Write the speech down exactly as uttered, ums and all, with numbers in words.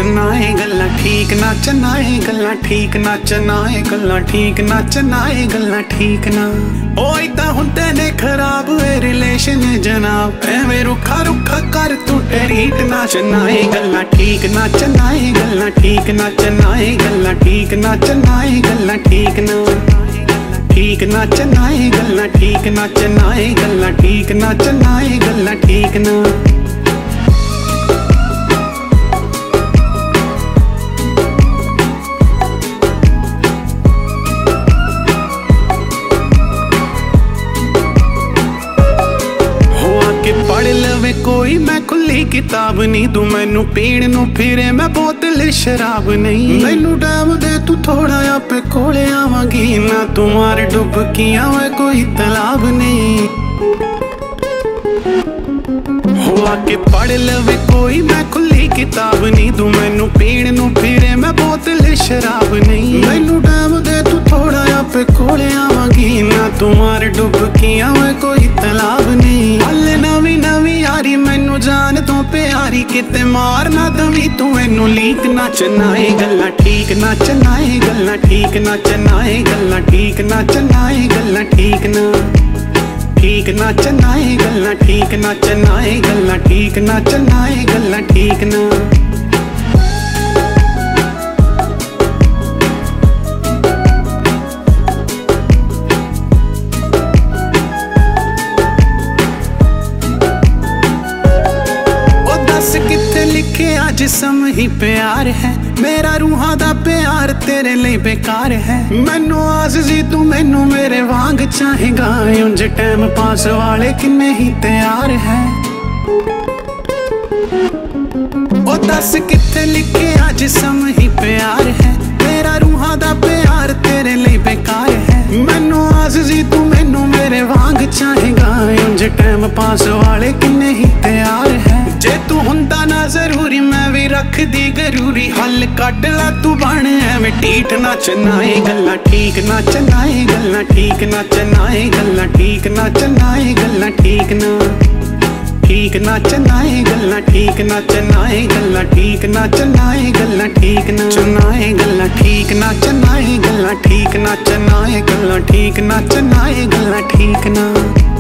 नचना है गल्ला ठीक नचना है गल्ला ठीक नचना है गल्ला ठीक नचना है गल्ला ठीक ना ओए ता हुंदे ने खराब है रिलेशन जनाब एवें रुखा रुखा कर तू टेरीट नचना है गल्ला ठीक नचना है गल्ला ठीक नचना है गल्ला ठीक नचना है गल्ला ठीक ना ठीक नचना है गल्ला ठीक नचना है गल्ला ठीक नचना है गल्ला ठीक ना पढ़ लवे कोई मैं खुली किताब नहीं तू मैनू पीण नू फिरे मैं बोतल शराब नहीं मैनू डैम दे तू थोड़ा आपे कोले आवांगी ना तू मार डुबकियां वे कोई तालाब नहीं हुआ के पढ़ लवे कोई मैं खुली किताब नहीं तू मैनू पीण नू फिरे मैं बोतल शराब नहीं मैनू डैम दे तू थोड़ा आपे कोले आवांगी ना तू मार डुबकियां वे कोई तालाब नहीं हले नवी नवी यारी मैनू जान तो प्यारी किते मार ना दवी तू मैनू लीक नचना है गल्ला ठीक नचना है गल्ला ठीक नचना है गल्ला ठीक नचना है गल्ला ठीक ना ठीक नचना है गल्ला ठीक नचना है गल्ला ठीक नचना है गल्ला ठीक ना जिसम ही प्यार है मेरा रूहां दा प्यार तेरे लिए बेकार है मैनू आज़ी तू मैनू मेरे वांग चाहेगा उंज टाइम पास वाले किन्ने ही तैयार है ओ दस किथे लिखे आ जिसम ही प्यार है मेरा रूहां दा प्यार तेरे लिए बेकार है मैनू आज़ी तू मैनू मेरे वांग चाहेगा उंज टाइम पास वाले किन्ने ही तैयार है जे तू हुंदा ना जरूरी मैं भी रख दी जरूरी हल कट ला तू बन एवें टीठ नचना है गल्ला ठीक नचना है गल्ला ठीक नचना है गल्ला ठीक नचना है गल्ला ठीक ना ठीक नचना है गल्ला ठीक नचना है गल्ला ठीक नचना है गल्ला ठीक नचना है गल्ला ठीक नचना है गल्ला ठीक नचना है गल्ला ठीक नचना है गल्ला ठीक ना।